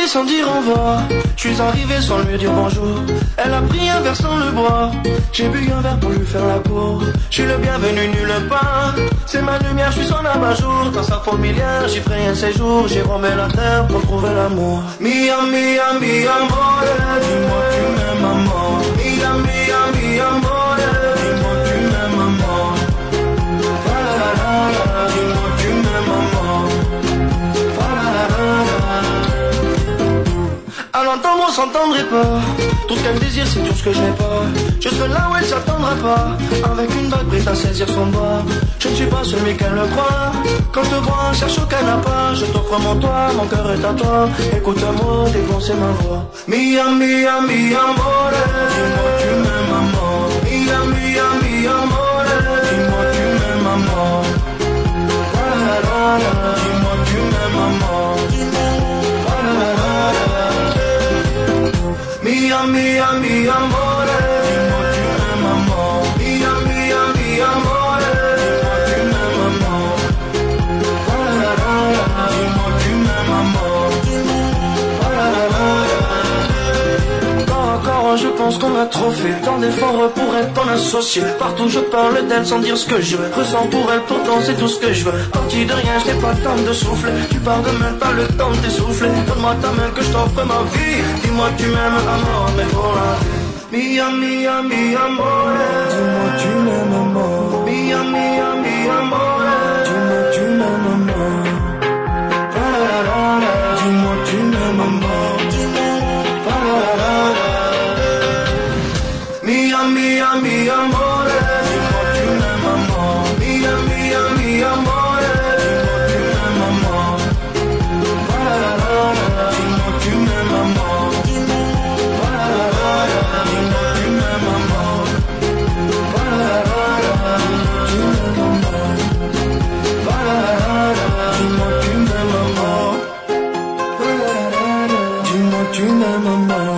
quitté sans dire au revoir. Je suis arrivé sans lui dire bonjour. Elle a pris un verre sans le boire. J'ai bu un verre pour lui faire la cour. Je suis le bienvenu nulle part. C'est ma lumière, je suis son abat-jour. Dans sa fourmilière, j'y ferai un séjour. J'ai rombé la terre pour trouver l'amour. Mia, mia, mia, amore. Dis-moi tu m'aimes, maman. Mia, mia, mia, amore. Dis-moi tu m'aimes, maman. Dis-moi tu m'aimes, maman. À l'entendre on s'entendrait pas. Tout ce qu'elle désire c'est tout ce que je n'ai pas. Je serai là où elle s'attendra pas. Avec une bague prête à saisir son doigt. Je ne suis pas celui qu'elle le croit. Quand te vois cherche au canapé. Je t'offre mon toit, mon cœur est à toi. Écoute-moi, défoncer ma voix. Mia, mia, mia, amore. Dis-moi tu m'aimes, maman. Mia, mia, mia, amore. Dis-moi tu m'aimes, maman. Dis-moi tu m'aimes, maman. Mia, mia, mia, amore. Dis-moi tu m'aimes, maman. Mia, mia, mia, amore. Dis-moi tu m'aimes, maman. Dis-moi tu m'aimes, maman. Corps à corps, je pense qu'on a trop fait. Tant d'efforts pour être ton associé. Partout je parle d'elle sans dire ce que je veux. Ressens pour elle, pourtant c'est tout ce que je veux. Parti de rien, je n'ai pas le temps de souffler. Tu pars de même, pas le temps de t'essouffler. Donne-moi ta main que je t'offre ma vie. Dis-moi que tu m'aimes, amour, mais pour la vie. Mia, mia, mia, amore. Dis-moi que tu m'aimes, maman. Mia, mia, mia, amore. Dis-moi que tu m'aimes, maman. Dis-moi que tu m'aimes, maman. Mia, mia, mia, amore. Dis-moi que tu m'aimes, maman. Mia, mia, mia, amore. Dis-moi que tu m'aimes, maman. Dis-moi que tu m'aimes, maman. Dis-moi que tu m'aimes, maman. Dis-moi que tu m'aimes, maman.